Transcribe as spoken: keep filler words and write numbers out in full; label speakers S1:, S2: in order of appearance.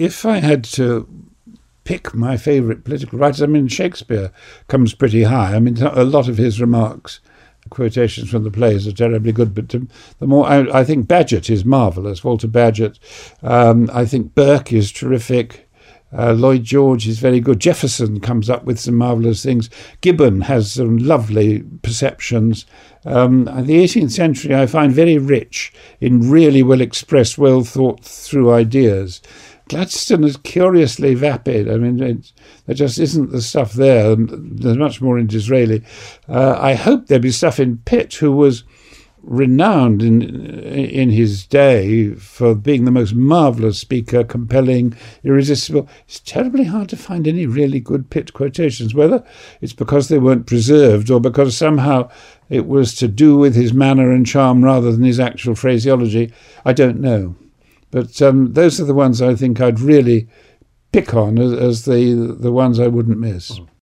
S1: if I had to pick my favourite political writers, I mean, Shakespeare comes pretty high. I mean, a lot of his remarks, quotations from the plays are terribly good, but to, the more, I, I think Bagehot is marvellous, Walter Bagehot. Um, I think Burke is terrific. Uh, Lloyd George is very good. Jefferson comes up with some marvellous things. Gibbon has some lovely perceptions. Um, the eighteenth century I find very rich in really well expressed, well thought through ideas. Gladstone is curiously vapid. I mean, it, there just isn't the stuff there. There's much more in Disraeli. Uh, I hope there'd be stuff in Pitt, who was renowned in in his day for being the most marvellous speaker, compelling, irresistible. It's terribly hard to find any really good Pitt quotations, whether it's because they weren't preserved or because somehow it was to do with his manner and charm rather than his actual phraseology. I don't know. But um, those are the ones I think I'd really pick on as, as the the ones I wouldn't miss.